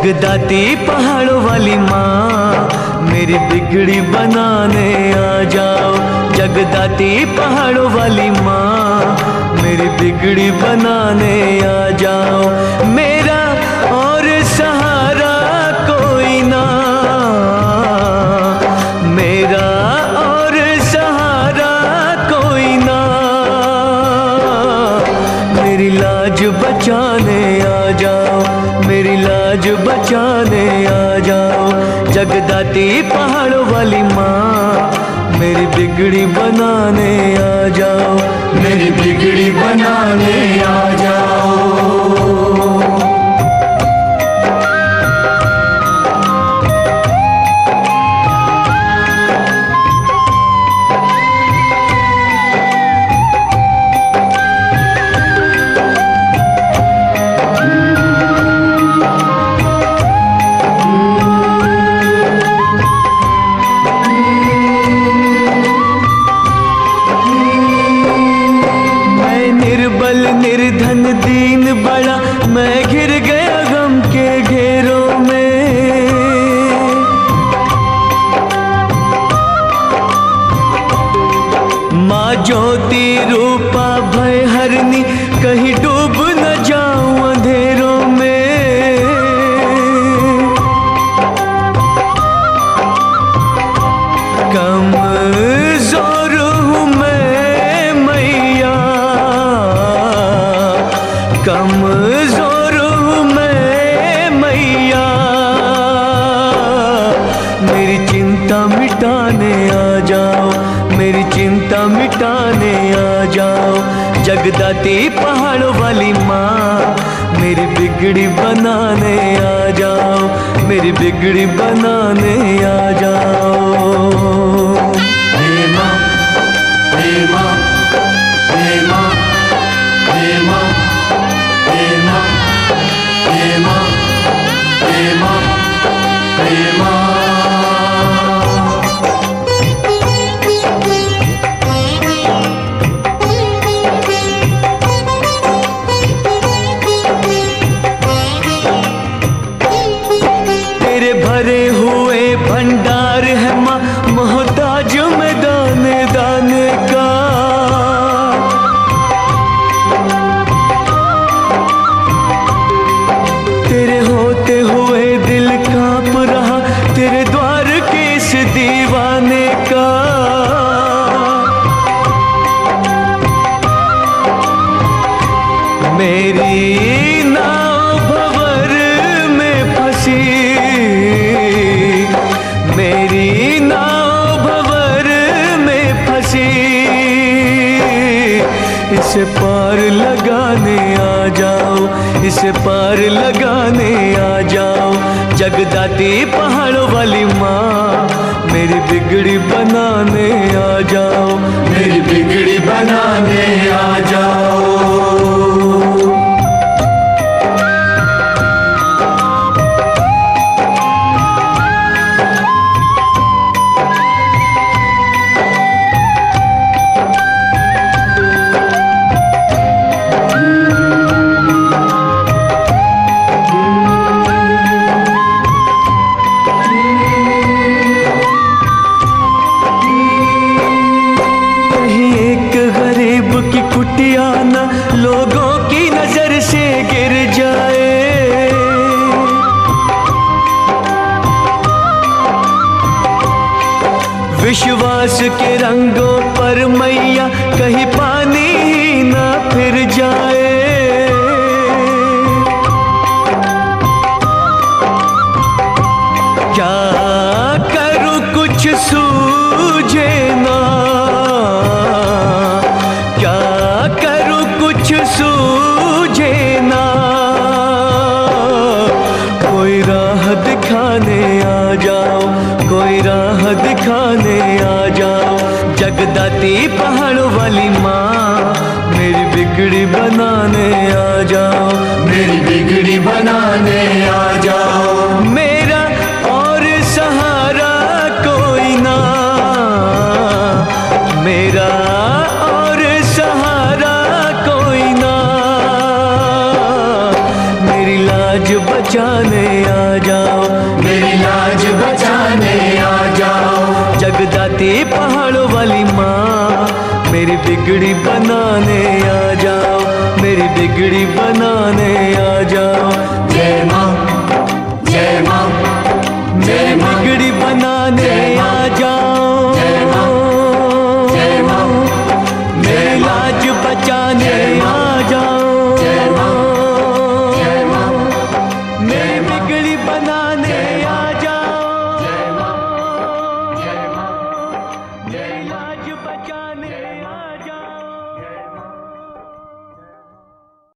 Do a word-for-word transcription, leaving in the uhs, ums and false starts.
जगदाती पहाड़ों वाली माँ मेरी बिगड़ी बनाने आ जाओ। जगदाती पहाड़ों वाली माँ मेरी बिगड़ी बनाने आ जाओ। मेरा और सहारा कोई ना, मेरा और सहारा कोई ना, मेरी लाज बचाने आ जाओ, मेरी लाज बचाने आ जाओ। जगदाती पहाड़ों वाली माँ मेरी बिगड़ी बनाने आ जाओ, मेरी बिगड़ी बनाने आ जाओ। निर्धन दीन बड़ा मैं घिर गया गम के घेरों में। माँ ज्योति रूपा भय हरनी कहीं डूब न जाऊं अंधेरों में। कमजोर हूँ मैं मैया, कमजोर हूँ मैं मैया, मेरी चिंता मिटाने आ जाओ, मेरी चिंता मिटाने आ जाओ। जगदाती पहाड़ों वाली माँ मेरी बिगड़ी बनाने आ जाओ, मेरी बिगड़ी बनाने आ जाओ। हे माँ, हे माँ, हे माँ, हे माँ, हे माँ, हे माँ, हे माँ, हे माँ। तेरे भरे हुए भंडार है माँ, मोहताज में दाने दाने का। तेरे होते हुए दिल कांप रहा, तेरे द्वार के इस दीवाने का। मेरी नाव भंवर में फंसी, मेरी नाव भंवर में फंसी, इसे पार लगाने आ जाओ, इसे पार लगाने आ जाओ। जगदाती पहाड़ों वाली माँ मेरी बिगड़ी बनाने आ जाओ, मेरी बिगड़ी बनाने आ जाओ। कुटिया न लोगों की नजर से गिर जाए, विश्वास के रंगों पर मैया कहीं पानी ही न फिर जाए। क्या करूं कुछ सूझे ना, सूझे ना, कोई राह दिखाने आ जाओ, कोई राह दिखाने आ जाओ। जगदाती पहाड़ों वाली माँ मेरी बिगड़ी बनाने आ जाओ, मेरी बिगड़ी बनाने आ जाओ। मेरा और सहारा कोई ना, मेरा और सहारा कोई ना, मेरी लाज बचाने आ करती पहाड़ों वाली माँ, मेरी बिगड़ी बनाने आ जाओ, मेरी बिगड़ी बनाने आ जाओ। जय माँ